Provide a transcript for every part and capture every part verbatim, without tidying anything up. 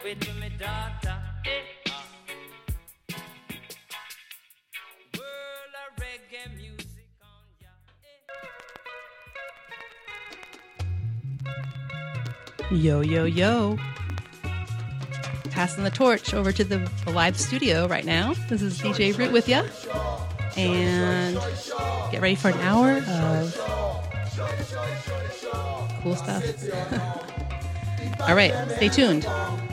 it to me daughter. Eh, ah. World of reggae music on ya. Eh. Yo, yo, yo. Passing the torch over to the, the live studio right now. This is D J Root with ya. And get ready for an hour of cool stuff. All right, stay tuned.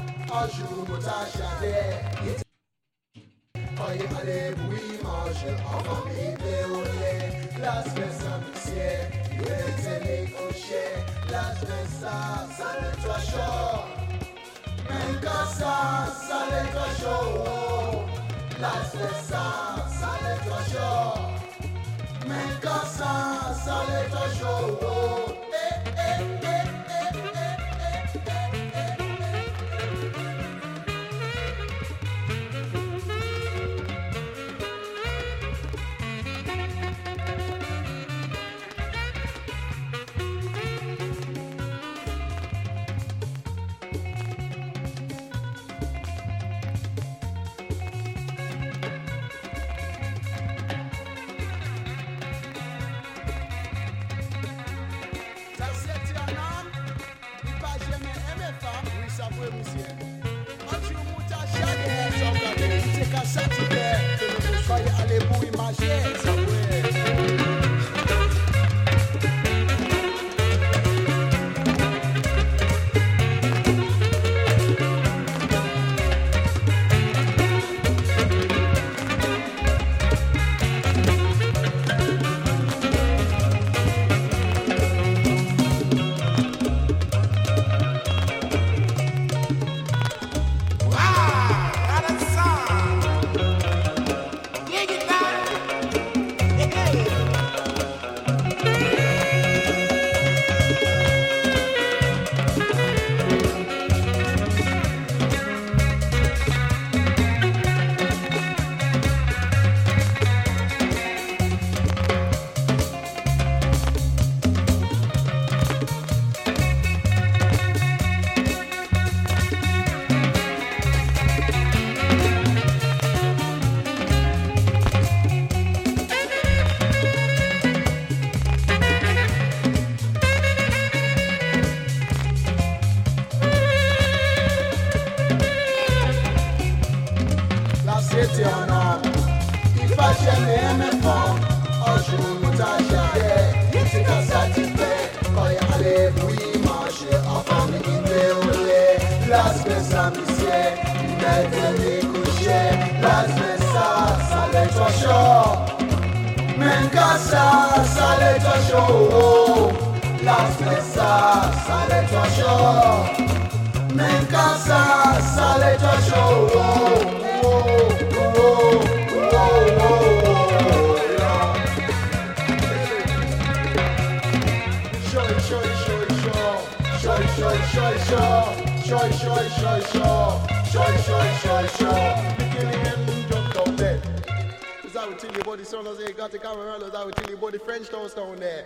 French toast down there.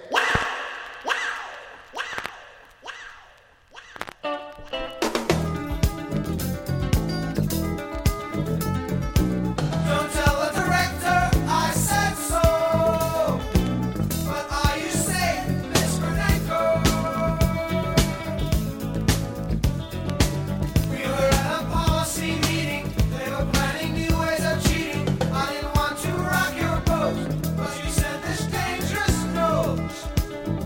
But you said this dangerous nose.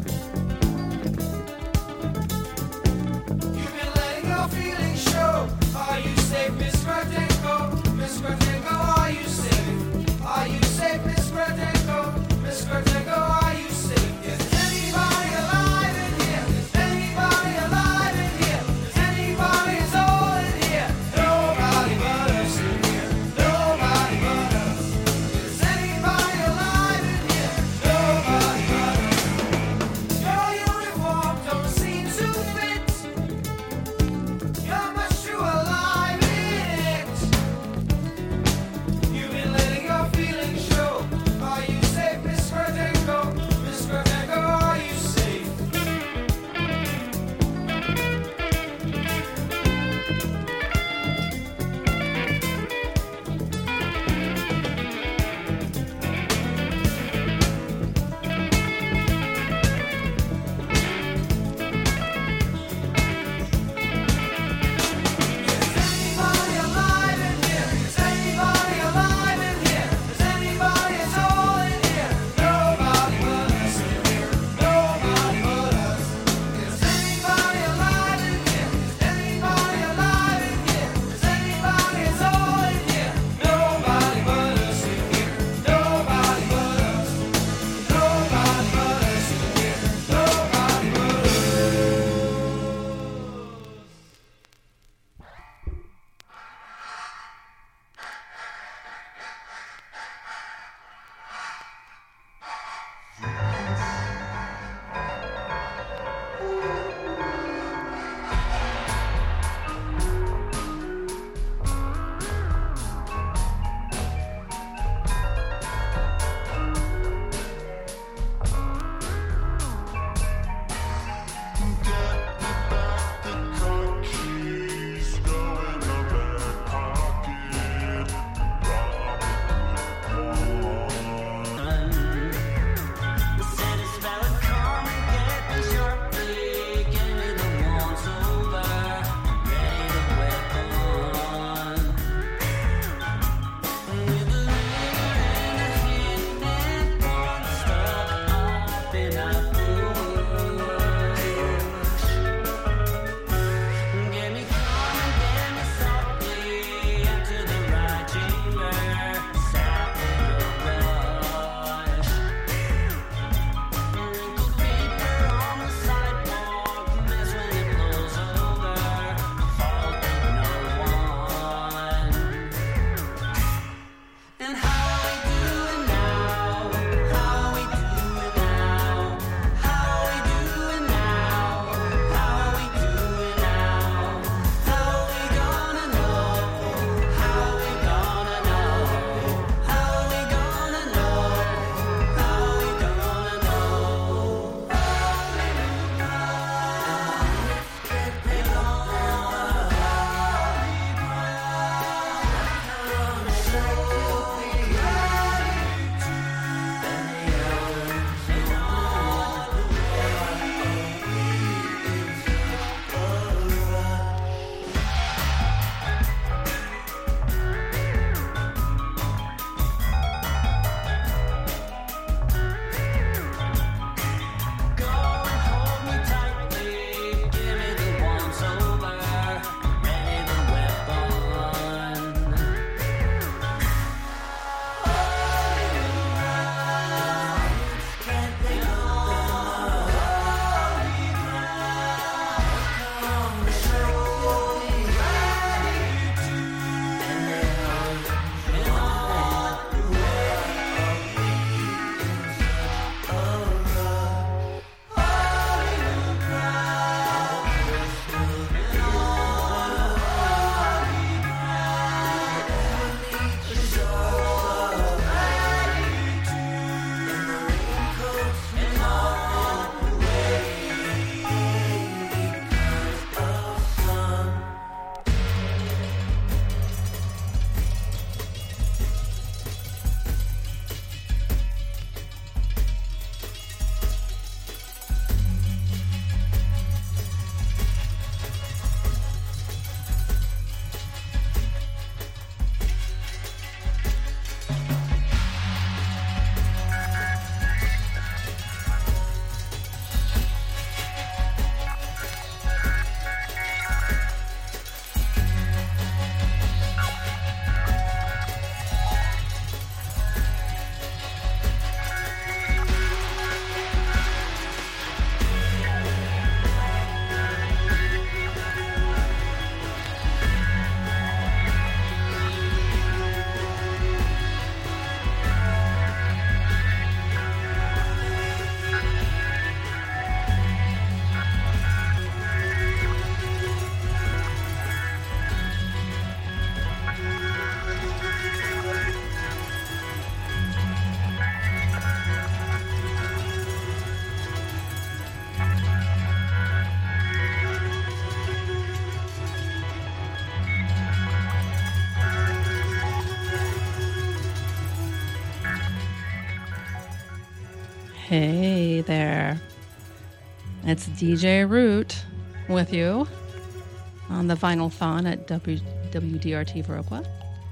Hey there. It's D J Root with you on the Vinyl Thon at w- W D R T Viroqua.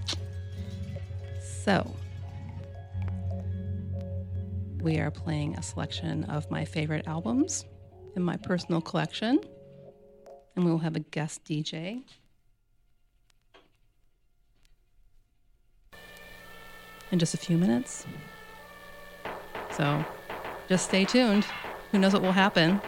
So, we are playing a selection of my favorite albums in my personal collection, and we will have a guest D J. In just a few minutes. So, just stay tuned. Who knows what will happen?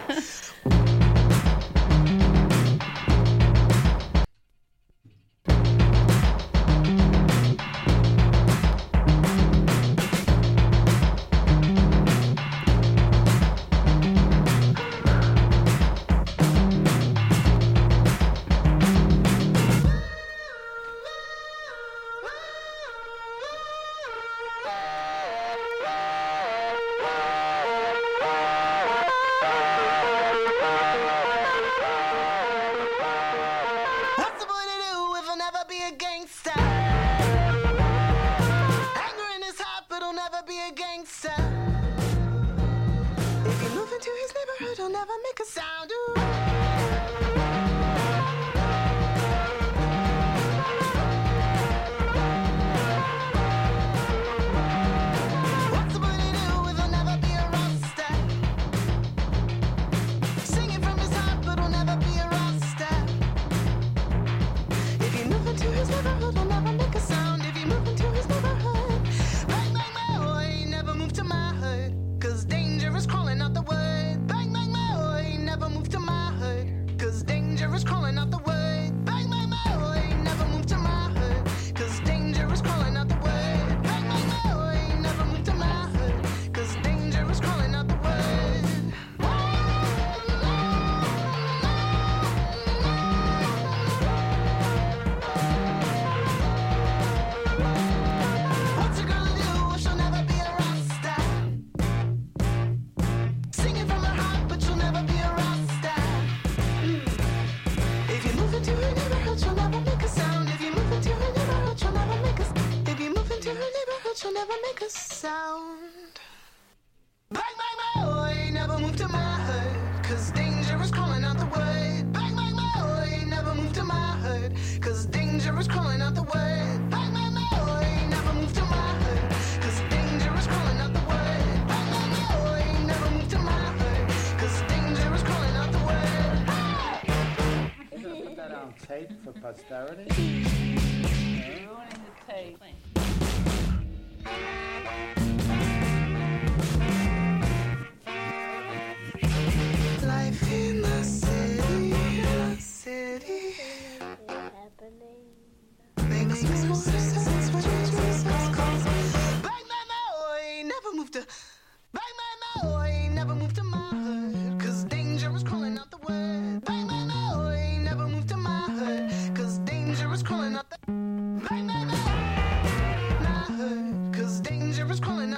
For posterity. Ruining the tape. Life in the city, the city. Makes more sense when Jesus calls. Bang, bang, I never moved to. Bang, bang, I never moved to my hood. Cause danger is crawling out the wood. Bang, bang, I never moved to my hood. Cause danger is crawling out the. Bang, bang, my hood. Cause danger is crawling out.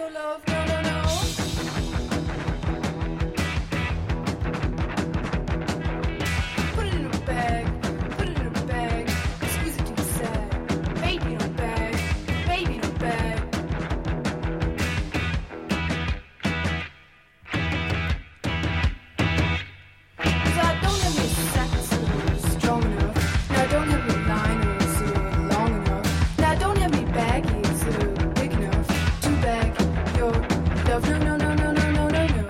your love, no, no, no. Put it in a bag, put it in a bag, squeeze it to the side. Baby in a bag, baby in a bag. Cause I don't have any saxes strong enough, and I don't have any liners that are long enough, and I don't have any baggies that are big enough to bag your love, no, no, no, no, no, no, no, no.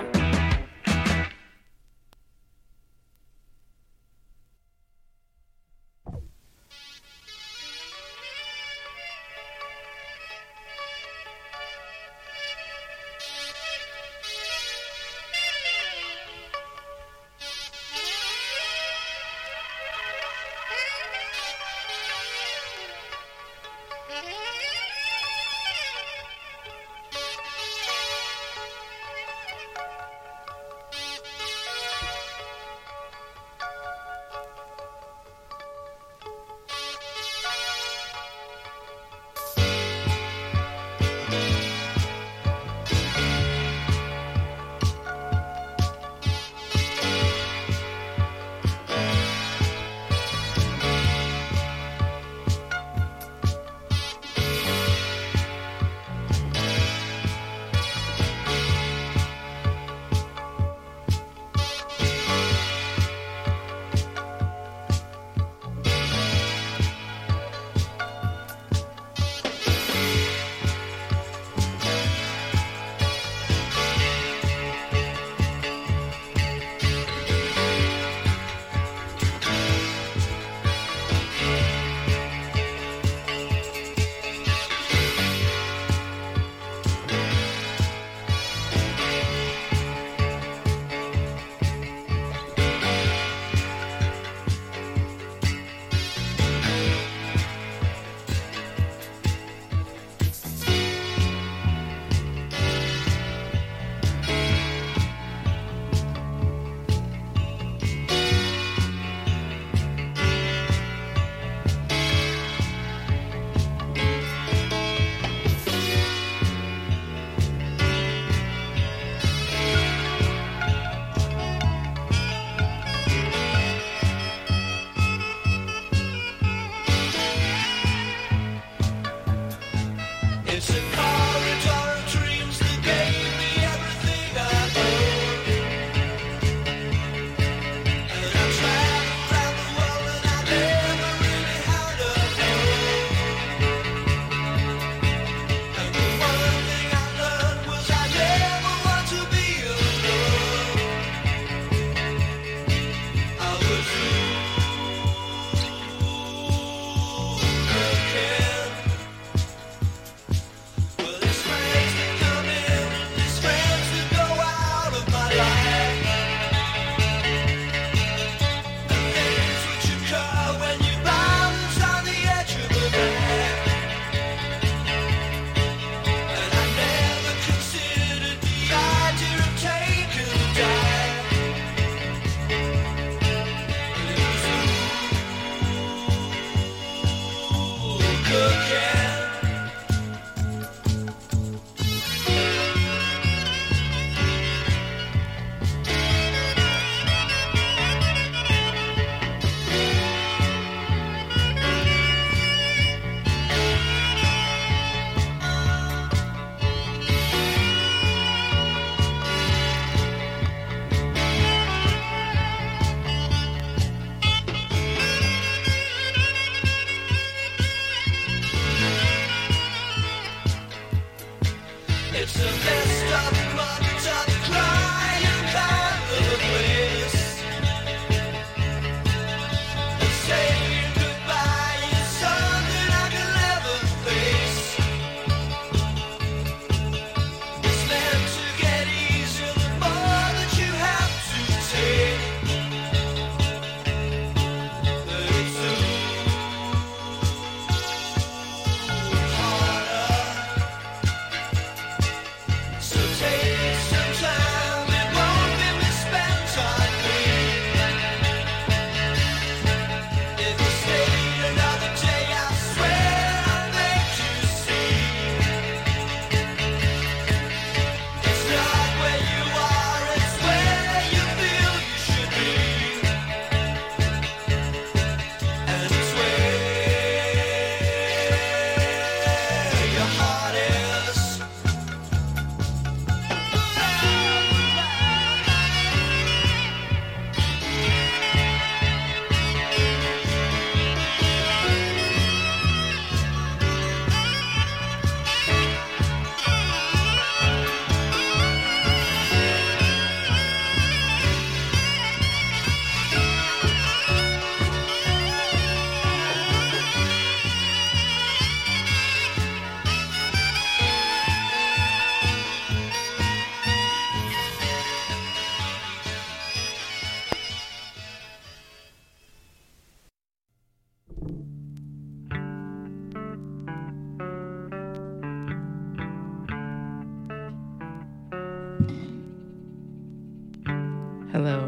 Hello.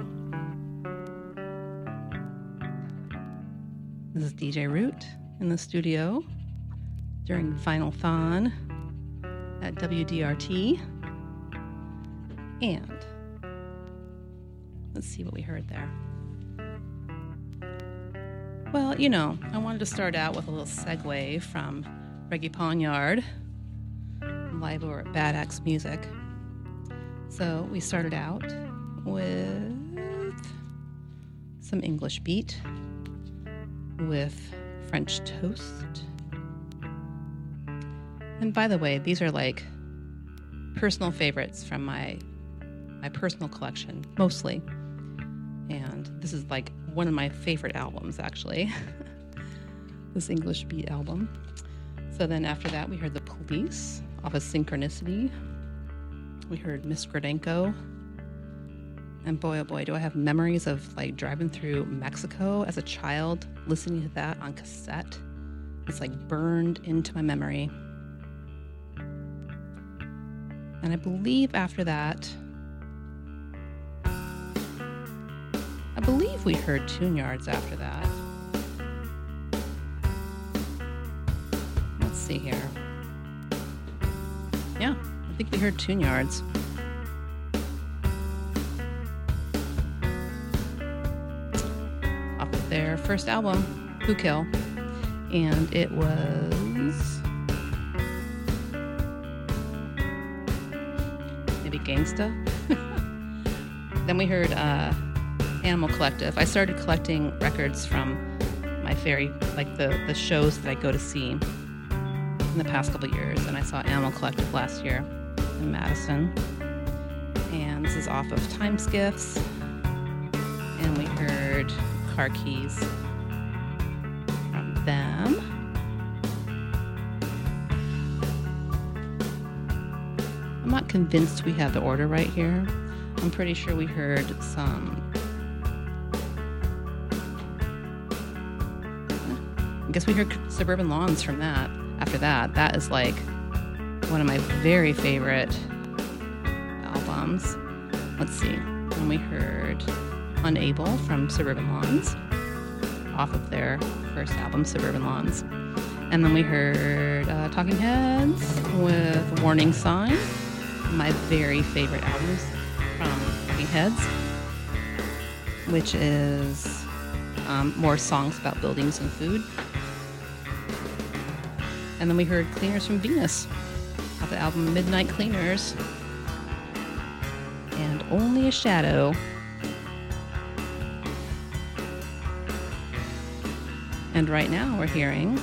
This is D J Root in the studio during Vinyl Thon at W D R T. And let's see what we heard there. Well, you know, I wanted to start out with a little segue from Reggie Ponyard, live over at Bad Axe Music. So we started out with some English beat with French Toast. And by the way, these are like personal favorites from my my personal collection, mostly. And this is like one of my favorite albums, actually. This English beat album. So then after that, we heard The Police off of Synchronicity. We heard Miss Gradenko. And boy, oh boy, do I have memories of like driving through Mexico as a child, listening to that on cassette. It's like burned into my memory. And I believe after that, I believe we heard Tune Yards after that. Let's see here. Yeah, I think we heard Tune Yards. Off of their first album, Who Kill. And it was maybe Gangsta. Then we heard uh, Animal Collective. I started collecting records from my very, like the, the shows that I go to see in the past couple years. And I saw Animal Collective last year in Madison. And this is off of Time Skiffs. And we heard Car Keys from them. I'm not convinced we have the order right here. I'm pretty sure we heard some. I guess we heard Suburban Lawns from that. After that, that is like one of my very favorite albums. Let's see. And we heard Unable from Suburban Lawns off of their first album, Suburban Lawns. And then we heard uh, Talking Heads with Warning Sign, my very favorite albums from Talking Heads, which is um, more songs about buildings and food. And then we heard Cleaners from Venus off the album Midnight Cleaners and Only a Shadow. And right now we're hearing,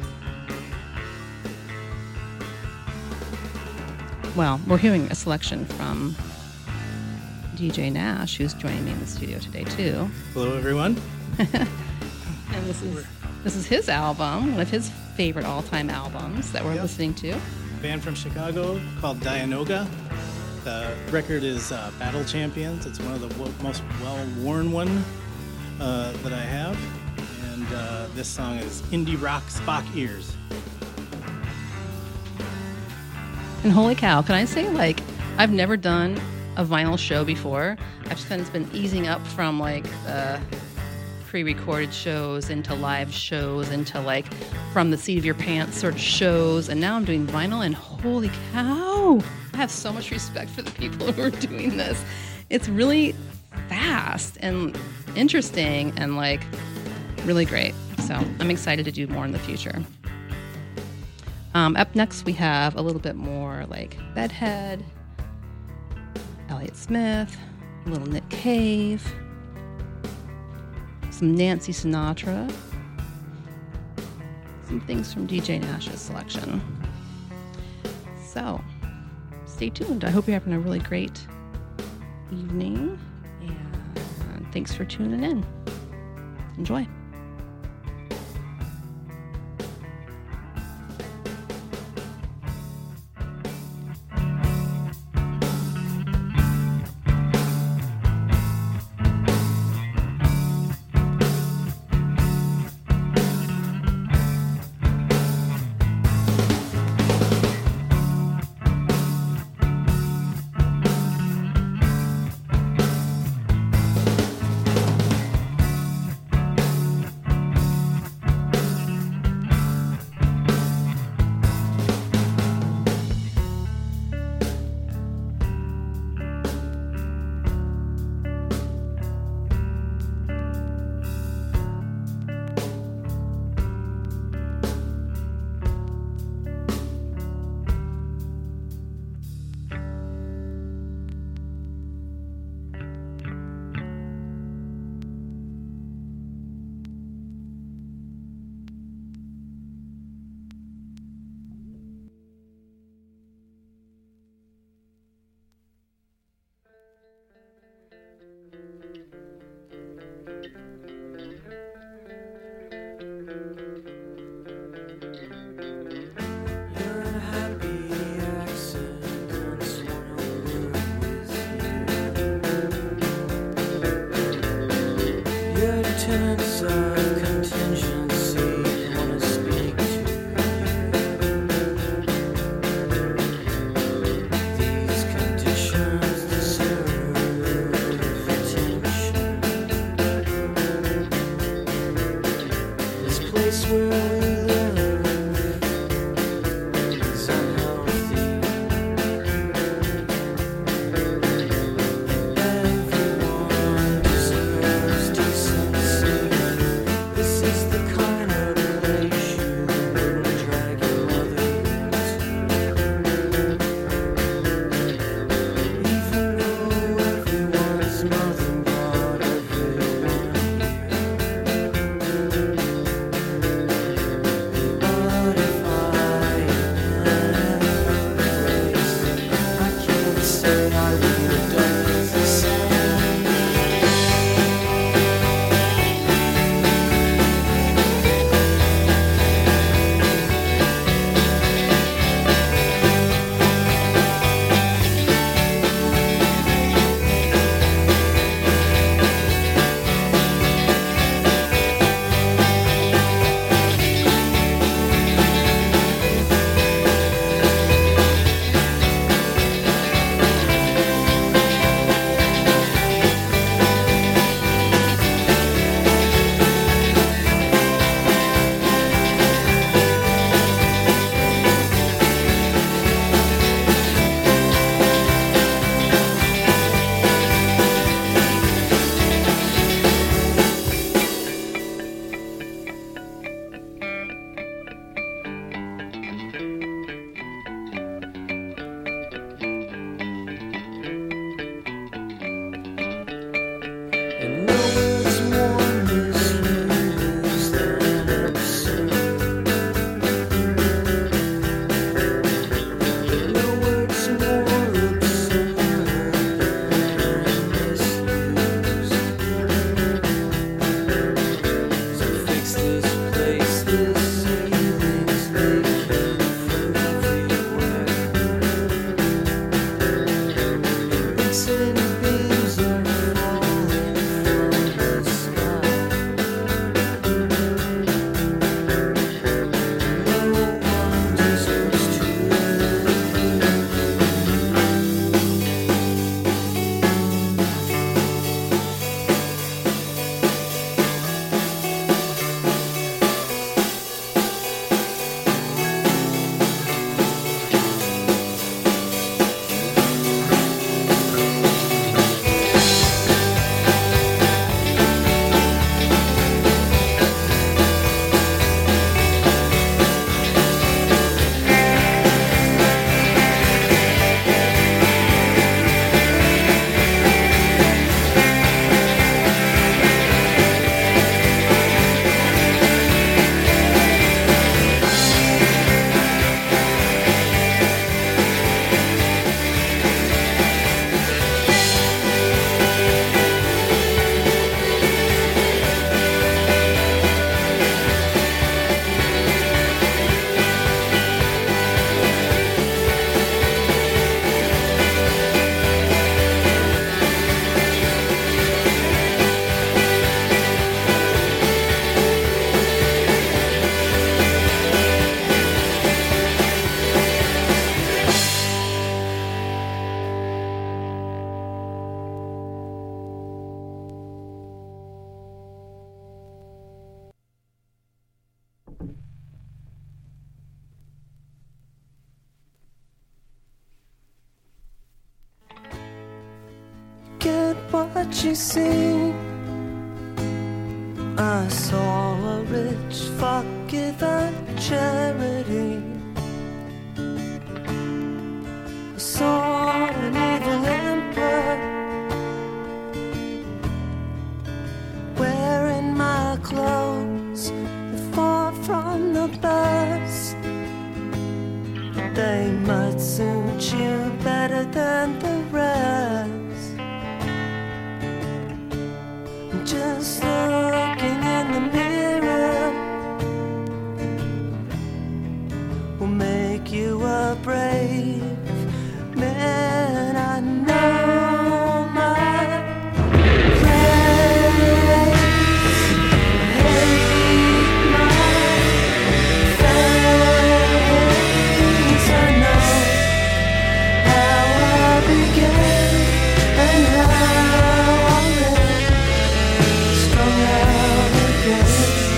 well, we're hearing a selection from D J Nash, who's joining me in the studio today too. Hello, everyone. And this is this is his album, one of his favorite all-time albums that we're Yep. listening to. A band from Chicago called Dianoga. The record is uh, Battle Champions. It's one of the w- most well-worn one uh, that I have. And uh, this song is Indie Rock Spock Ears. And holy cow, can I say, like, I've never done a vinyl show before. I've just kind of been easing up from, like, uh, pre-recorded shows into live shows into, like, from the seat of your pants sort of shows. And now I'm doing vinyl, and holy cow, I have so much respect for the people who are doing this. It's really fast and interesting and, like, really great. So I'm excited to do more in the future. Um, up next, we have a little bit more like Bedhead, Elliott Smith, a little Nick Cave, some Nancy Sinatra, some things from D J Nash's selection. So stay tuned. I hope you're having a really great evening, and thanks for tuning in. Enjoy. what you see. I saw a rich fuck give a charity. I saw an evil emperor wearing my clothes far from the best. They might suit you better than the rest. Just looking in the mirror will make you a brave man. I know my place, hate my face. I know how I began and how I left, strung out again.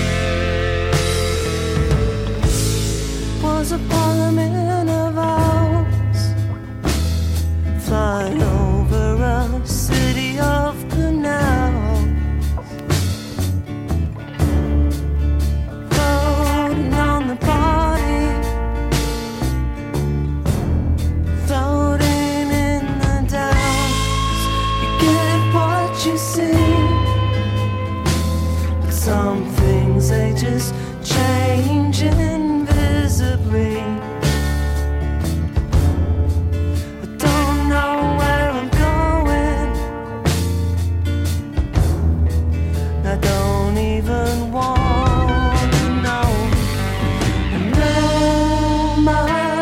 Was a parliament of ours, flying over a city of canals, floating on the body, floating in the downs. You get what you see, but some things they just change invisibly. I don't know where I'm going. I don't even want to know. I know my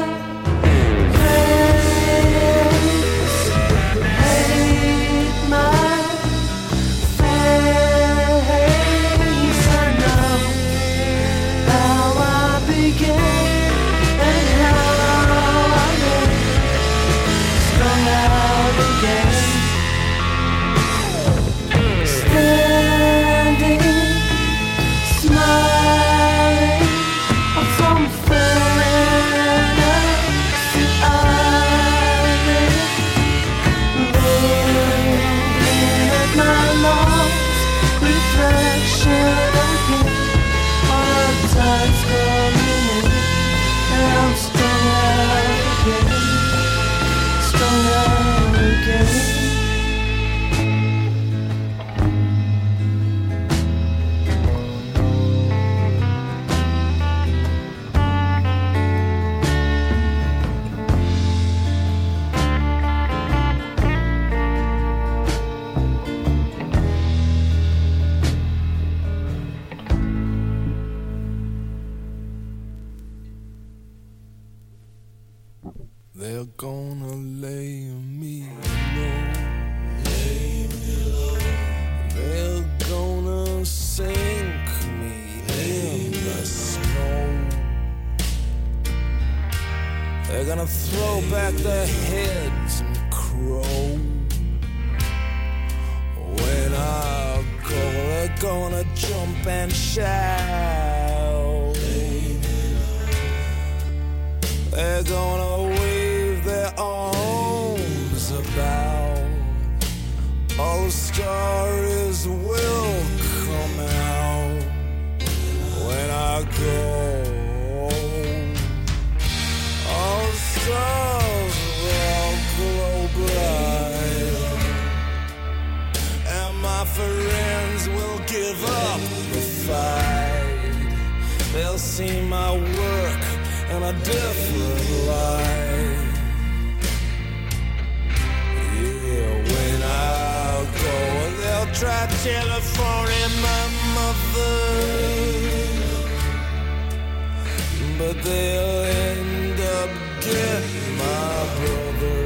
place, hate my face. I know how I began and how I left, strung out again. Standing, smiling from fantasy island, looking at my lost reflection again. All the tide's coming in, and I'm strung out again, strung out again. They're gonna lay me low. Lay me low. They're gonna sink me in the snow. They're gonna throw back their heads and crow. When I go, they're gonna jump and shout. They're gonna wave their arms about. All the stories will come out when I go. All the stars will glow bright, and my friends will give up the fight. They'll see my work in a different light. Yeah, when I go, they'll try telephoning my mother, but they'll end up getting my brother.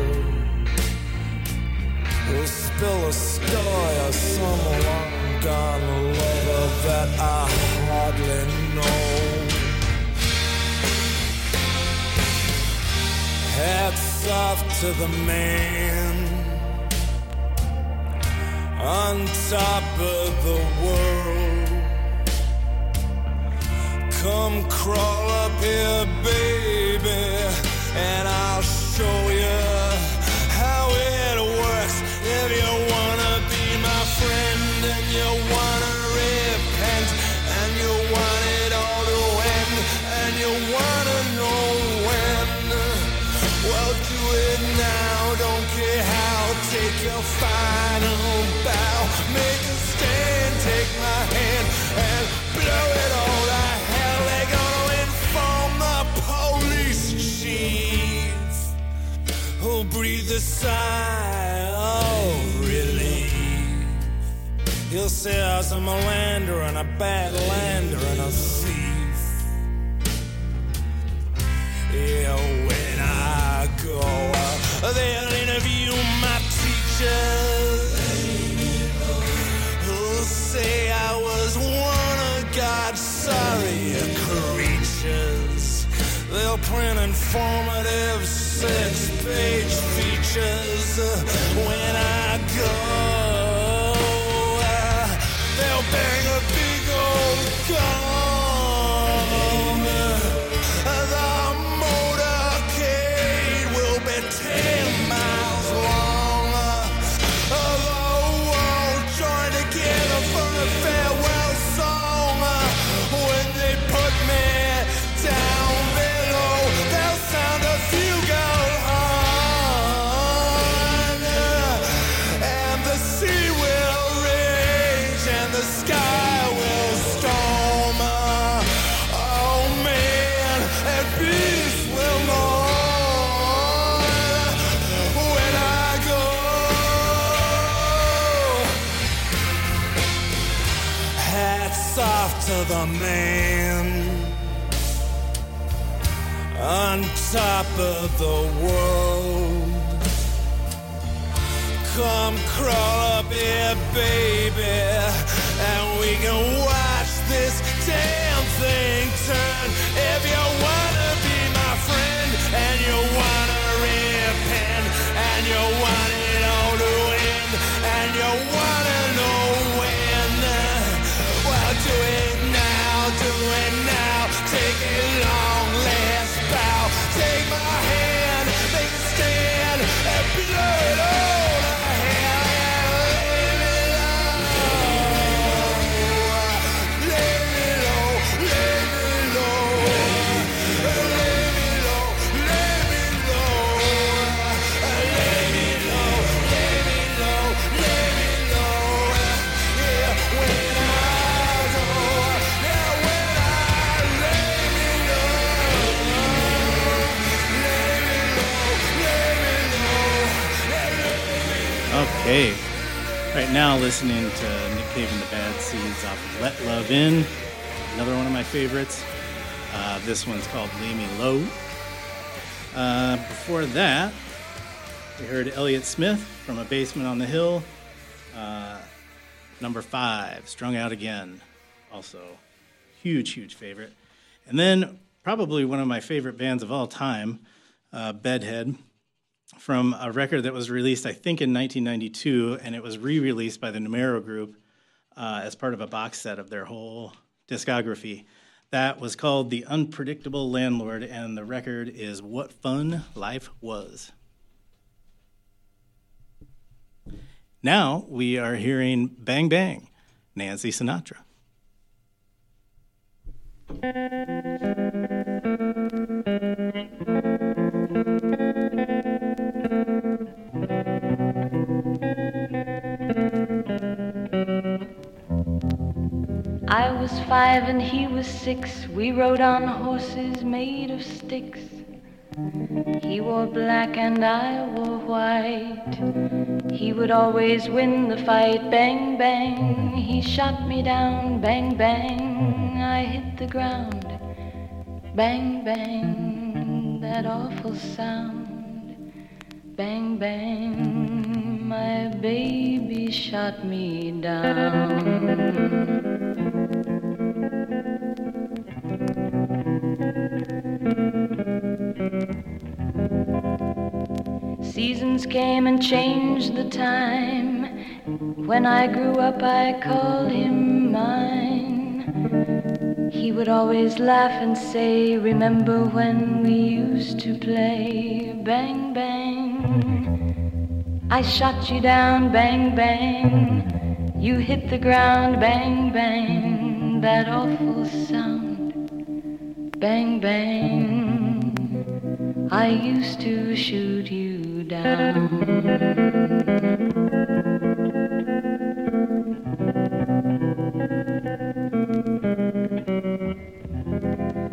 He'll spill a story of some long-gone lover that I hardly know. Hats off to the man on top of the world. Come crawl up here, baby, and I'll show you how it works if you wanna be sigh of relief. He'll say I was a melander and a bad lander and a thief. Yeah, when I go out, they'll interview my teachers, who'll say I was one of God's sorry creatures. They'll print informative six-page features uh, when I go. Uh, they'll bang a big old gong. Uh, the motorcade will be ten miles long. Uh, the world join together for a farewell song. Uh, when they put me down below, they'll sound a fugal horn, and the sea will rage and the sky will storm. Oh man, and peace will mourn when I go. Hats off to the man on top of the world. Come crawl up here, baby, and we can watch this damn thing turn. If you wanna be my friend, and you wanna repent, and you want it all to end, and you wanna know when, well, do it now, do it now, take a long last bow, take my hand, make a stand, and blow it all ahead, and lay me low, lay me low, lay me low, lay me low, lay me low, lay me low, lay me low, yeah, when I go, yeah, when I lay me low, lay me low, lay me low, Okay. Right now, listening to Nick Cave and the Bad Seeds off of Let Love In, another one of my favorites. Uh, this one's called Lay Me Low. Uh, before that, we heard Elliott Smith from A Basement on the Hill. Uh, number five, Strung Out Again. Also, huge, huge favorite. And then, probably one of my favorite bands of all time, uh, Bedhead, from a record that was released, I think, in nineteen ninety-two, and it was re-released by the Numero Group uh, as part of a box set of their whole discography. That was called The Unpredictable Landlord, and the record is What Fun Life Was. Now we are hearing Bang Bang, Nancy Sinatra. I was five and he was six. We rode on horses made of sticks. He wore black and I wore white. He would always win the fight. Bang, bang, he shot me down. Bang, bang, I hit the ground. Bang, bang, that awful sound. Bang, bang, my baby shot me down. Seasons came and changed the time. When I grew up, I called him mine. He would always laugh and say, remember when we used to play? Bang, bang, I shot you down. Bang, bang, you hit the ground. Bang, bang, that awful sound. Bang, bang, I used to shoot you down.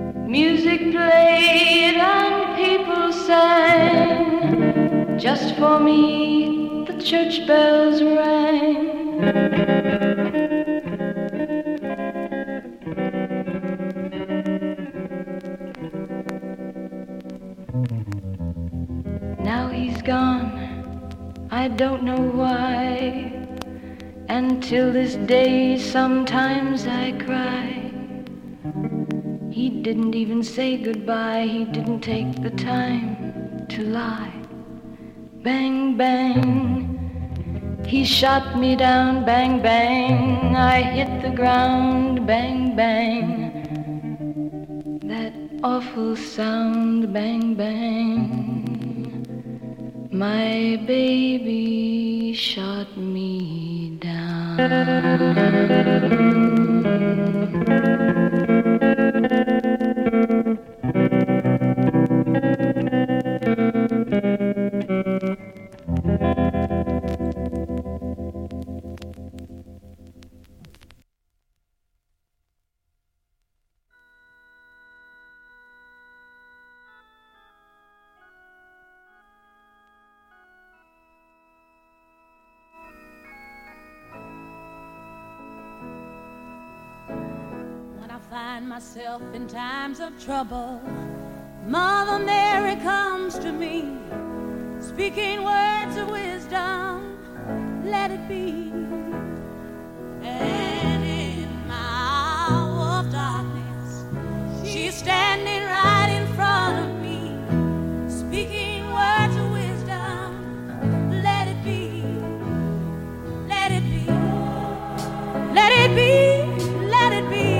Music played and people sang just for saw me, the church bells rang. Now he's gone, I don't know why. And till this day sometimes I cry. He didn't even say goodbye, he didn't take the time to lie. Bang, bang, he shot me down, bang, bang. I hit the ground, bang, bang. That awful sound, bang, bang. My baby shot me down. Find myself in times of trouble, Mother Mary comes to me, speaking words of wisdom, let it be. And in my hour of darkness, she's standing right in front of me, speaking words of wisdom, let it be, let it be, let it be, let it be.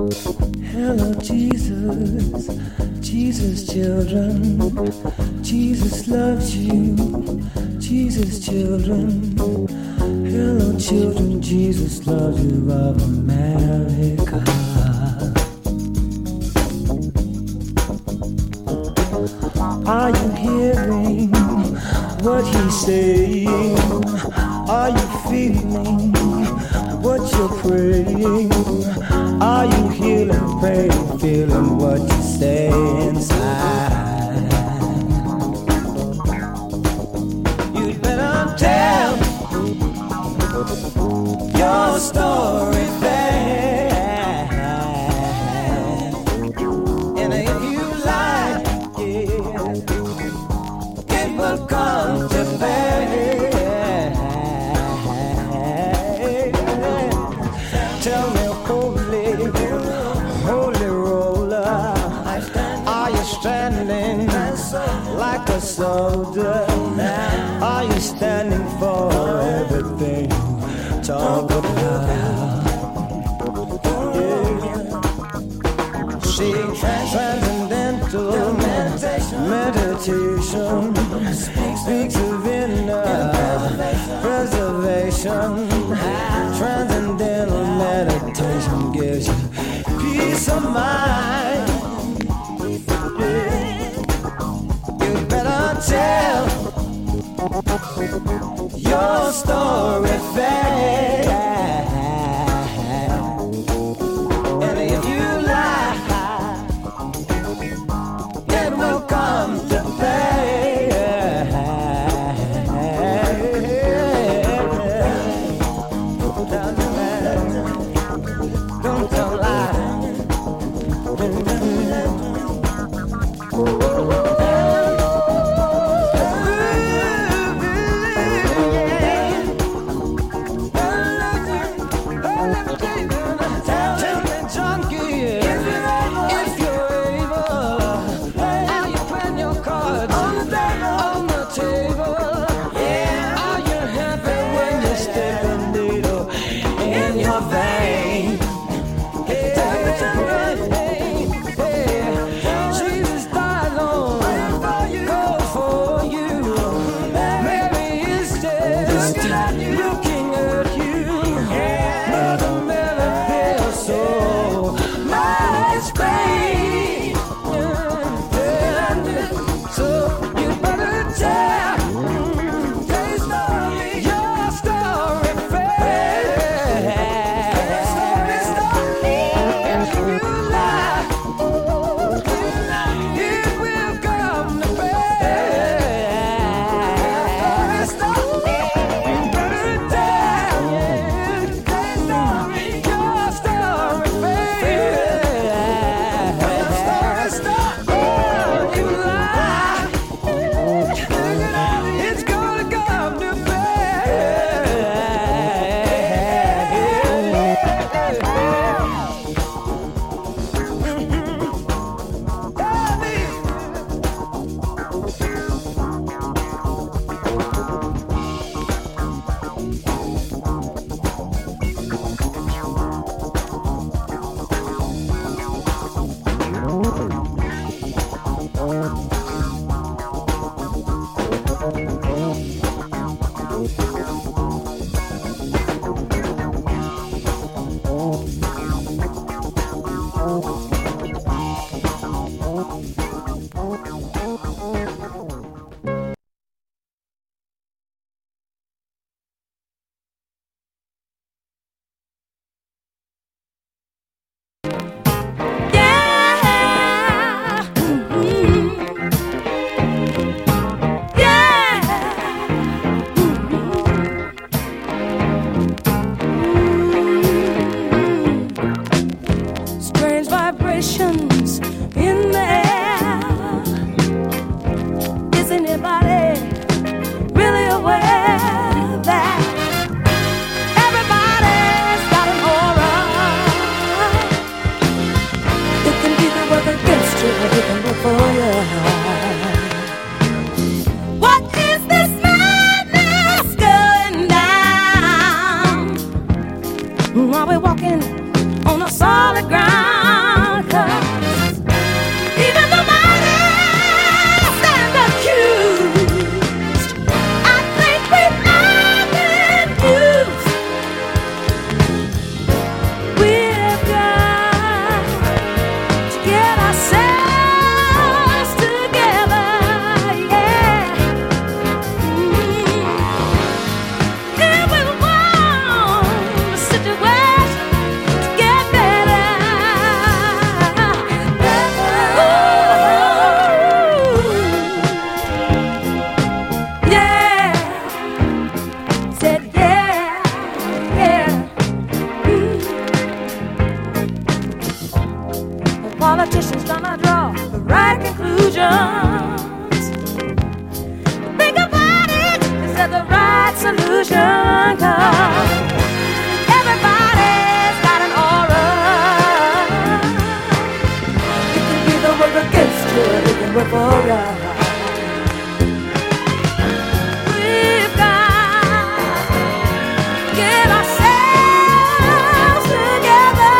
Hello, Jesus, Jesus, children. Jesus loves you, Jesus, children. Hello, children, Jesus loves you of America. Are you hearing what he's saying? Are you feeling what you're praying? Are you healing, praying, feeling what you say inside? You'd better tell your story fast. And if you like it, it will come to pass. Tell me, holy, holy roller, are you standing like a soldier? Are you standing for everything you talk about? Yeah. See, transcendental meditation speaks of inner preservation. Transcendental meditation gives you peace of mind. Yeah. You better tell your story fast. And if you lie, it will come to pass. Don't tell lies. Tell me, junkie, if you're able, are you putting your cards on the table? Are you happy when you stick a needle in your vein? Jesus died on go for you. Mary is dead, looking at you. Mother Mary feels so much pain. So you better tell your story fast. And if you lie, it will come to pass. You better tell He said, yeah, yeah. Mm. The politician's gonna draw the right conclusions. Think about it, is that the right solution? 'Cause everybody's got an aura. It can be the work against you, it can work for you. We've got to get ourselves together.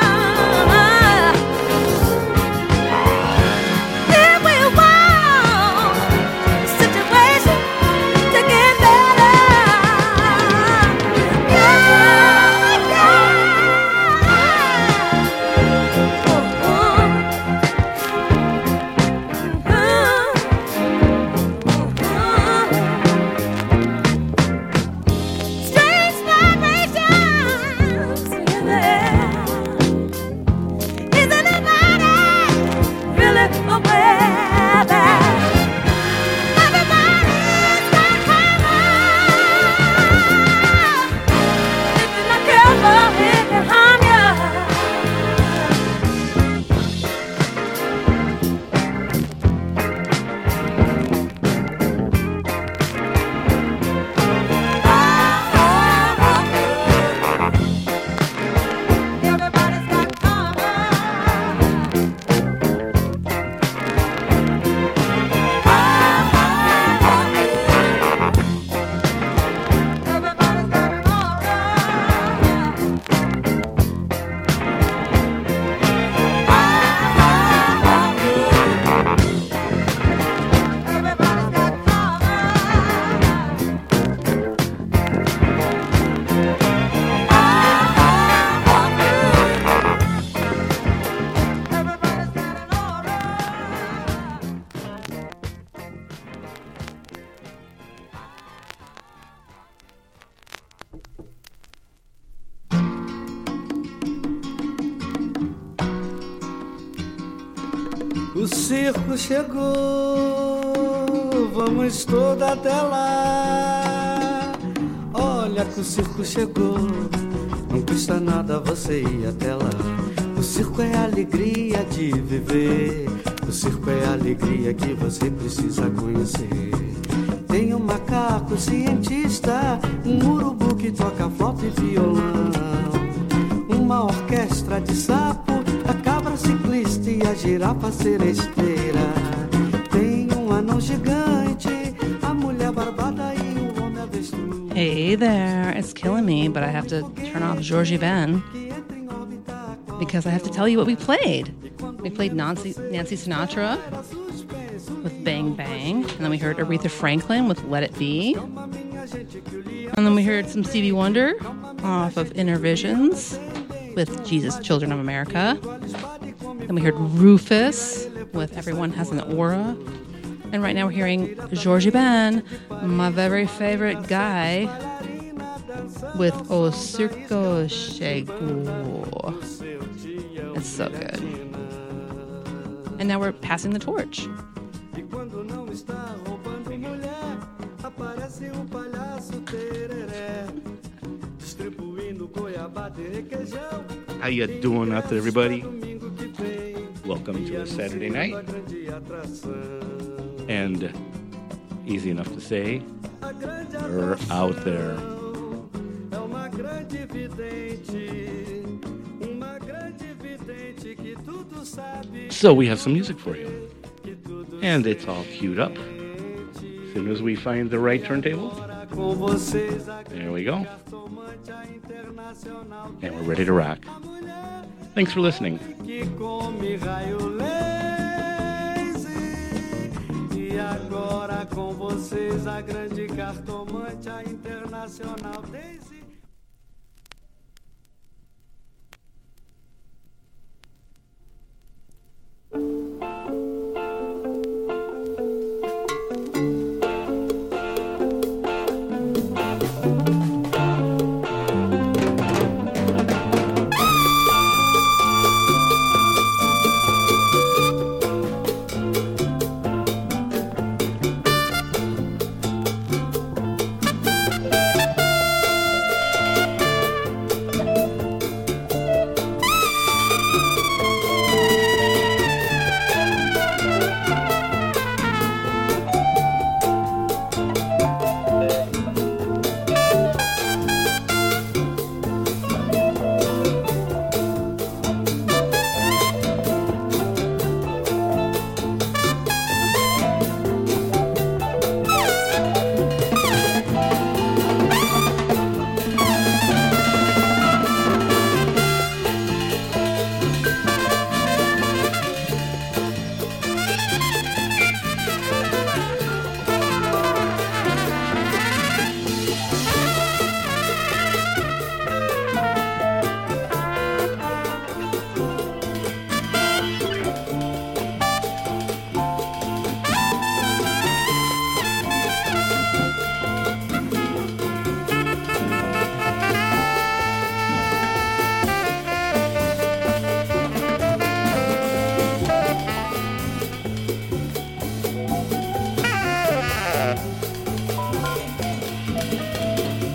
If we want the situation to get better. Yeah, yeah. Oh, oh. Strange vibrations in the air. Isn't anybody really aware that everybody's got karma? If you're not careful, it can harm you. Everybody's got karma. Everybody's got an aura. Everybody's got Everybody's got an aura. O circo chegou, vamos toda até lá. Olha que o circo chegou, não custa nada você ir até lá. O circo é a alegria de viver, o circo é a alegria que você precisa conhecer. Tem um macaco cientista, um urubu que toca flauta e violão, uma orquestra de sapo, a cabra ciclista e a girafa seresteira. Tem um anão gigante, a mulher barbada e o homem avestruz. Hey there, it's killing me, but I have to turn off Georgie Ben because I have to tell you what we played. We played Nancy, Nancy Sinatra with Bang Bang, and then we heard Aretha Franklin with Let It Be, and then we heard some Stevie Wonder off of Inner Visions with Jesus, Children of America. Then we heard Rufus with Everyone Has an Aura. And right now we're hearing Georgie Ben, my very favorite guy, with O Circo Chegou. It's so good. And now we're passing the torch. How you doing out there, everybody? Welcome to a Saturday night. And easy enough to say, we're out there. So we have some music for you. And it's all queued up. As soon as we find the right turntable, there we go. And we're ready to rock. Thanks for listening. E agora com vocês a grande cartomante, a internacional Daisy.